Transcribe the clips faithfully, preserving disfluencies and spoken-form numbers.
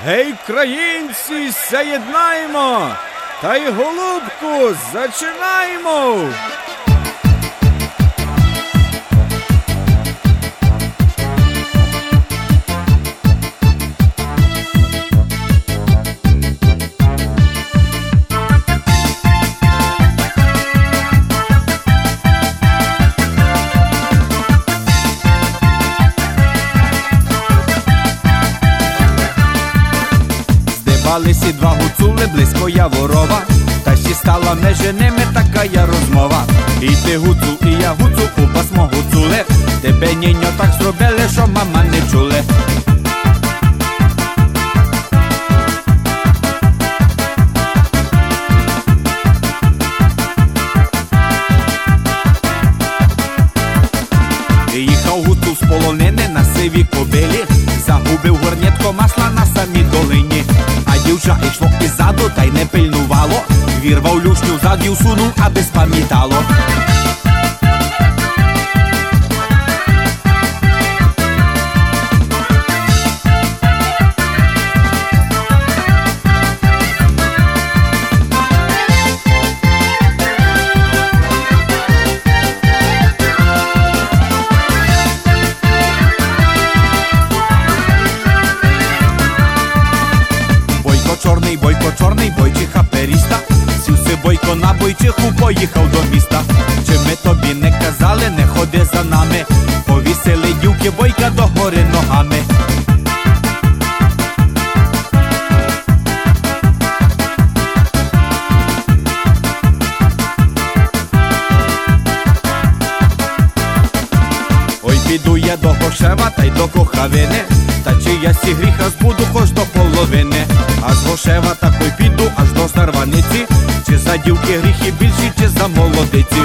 Гей, країнці, заєднаємо, та й голубку зачинаємо! Здибалися два гуцули близько Яворова, та ще стала межі ними така я розмова. І ти гуцул, і я гуцул, оба смо гуцули, тебе ніньо так зробили, що мама не чули. Їхав гуцул з полонини на сивій кобилі, загубив горнятко масла на самій долині. А дівча йшло іззаду, та й не пильнувало, вірвав люшню зад і всунув, аби спам'ятало. Чорний бойко, чорний бойчиха періста, сівся бойко на бойчиху, поїхав до міста. Чи ми тобі не казали, не ходи за нами, повісили дівки бойка до гори ногами. Ой, піду я до Гошева та й до Кохавини, та чи я сі гріха збуду хоч до половини. А з Гошева такой піду аж до Старваниці, чи за дівки гріхи більші, чи за молодиці.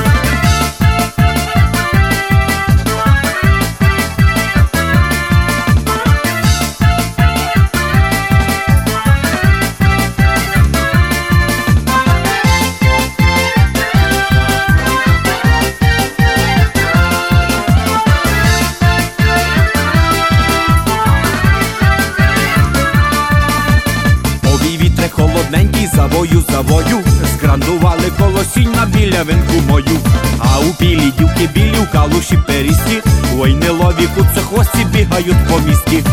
Холодненький завою, завою, зграндували колосіння біля винку мою. А у білі дівки білі, у калуші перісті, ой, не лові куцехвості бігають по місті.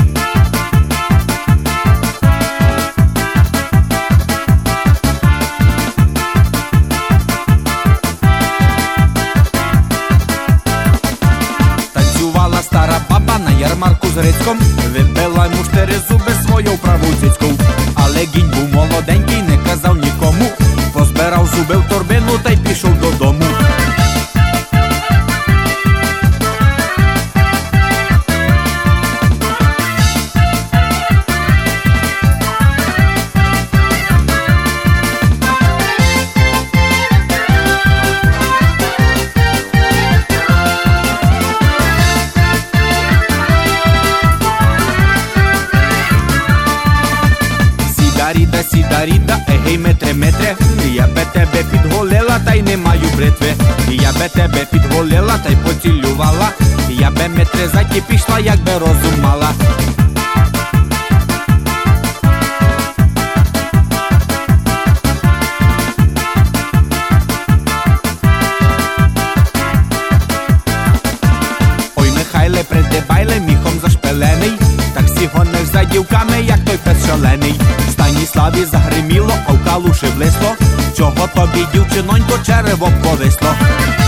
Танцювала стара баба на ярмарку з Грицьком, вибила йому чотири зуби свою праву цицьку. Але гінь був молоденький, не казав нікому, позбирав зуби в торбину та й пішов додому. Сідаріда, сідаріда, егей, метре, метре, я би тебе підголила, та й не маю бритви. Я би тебе підголила, та й поцілювала, я би метре заті пішла, як би розум мала. Ой, Михайле, придибайле, міхом зашпилений, так всі гониш за дівками, як той пес шалений. В Станіславі загриміло, а в калуші блисло, чого тобі, дівчинонько, черево повисло.